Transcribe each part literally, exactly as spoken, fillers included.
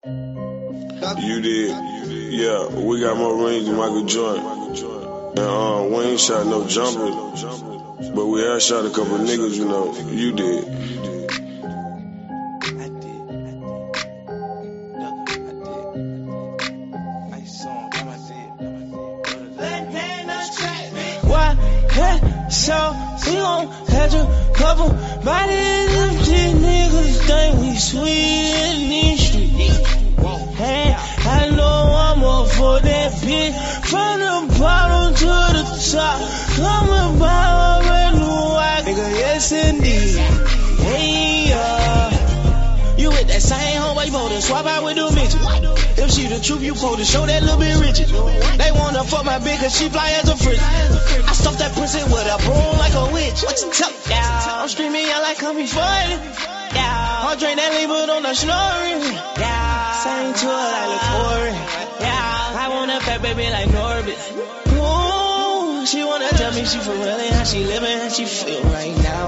You did. Yeah, we got more rings than Michael Jordan. And uh, we ain't shot no jumper, but we have shot a couple of niggas, you know. You did. Why? Hey, so we gon' catch a couple bodies of these niggas think we sweet in these streets. Hey, I know I'm up for that bitch from the bottom to the top. Come about a brand new white nigga, yes indeed. Hey, uh, you with that same homeboy, you supposed to swap out with them bitches. If she the truth, you supposed to show that little bit riches. They wanna fuck my bitch cause she fly as a fridge. I stuffed that pussy with a broom like a witch. What you tell? Yeah, I'm screaming out like come before it. Yeah, I'll drink that lean but on the snoring. Yeah, sing to her like LaToya. Yeah, I want that fat baby like Norbit. Ooh, she wanna tell me she for real and how she living, how she feel right now.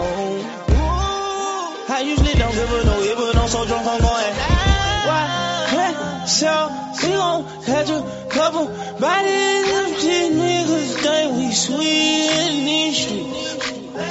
Ooh, I usually don't give her no hit, but I'm so drunk I'm going. Why? Hey, so we gon' catch a couple bodies of these niggas think we sweet in these streets.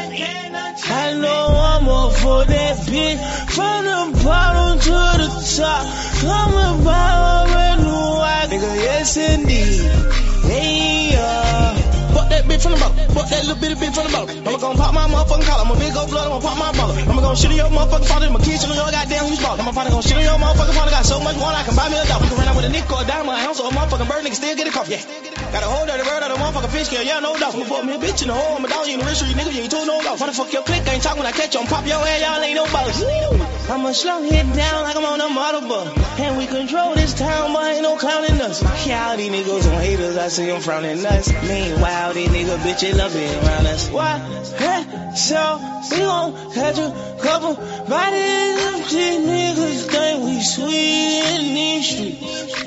I know I'm up for that bitch from the bottom to the top. Come about a brand new white nigga, yes indeed. Hey, uh, fuck that bitch from the bottom, fuck that little bitty bitch from the bottom. I'ma gon' pop my motherfucking collar, I'm a big old blood, I'ma pop my baller. I'ma gon' shit in your motherfucking father, I'ma kiss you in your goddamn who's ball. I'ma probably gon' shit in your motherfucking father, got so much one I can buy me a dog. You can run out with a nickel or a dime or a ounce or a motherfucking bird, nigga still get a cough, yeah. Got a whole dirty bird out of a motherfucking fish scale, yeah, no doubt. I'ma fuck me a bitch in the hole, I'm a dog, you in the wrist, you nigga, you ain't told no dog. Wanna fuck your click, I ain't talk when I catch you, I'm pop your head, y'all ain't no ballers. I'ma slow hit down like I'm on a model bus. And we control this town, but ain't no clowning us. Yeah, all these niggas on haters, I see them frowning nuts. Meanwhile, these niggas bitches love being around us. Why? Hey, so we gon' catch a couple bodies of these niggas think we sweet in these streets.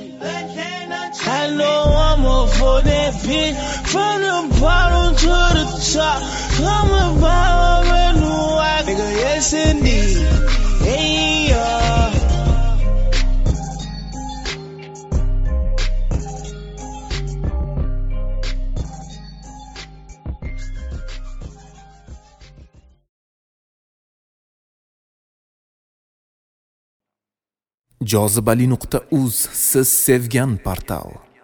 I know I'm up for that bitch from the bottom to the top. Come about a brand new white nigga, yes indeed. Hey, uh. jozibali nuqta uz siz sevgan portal.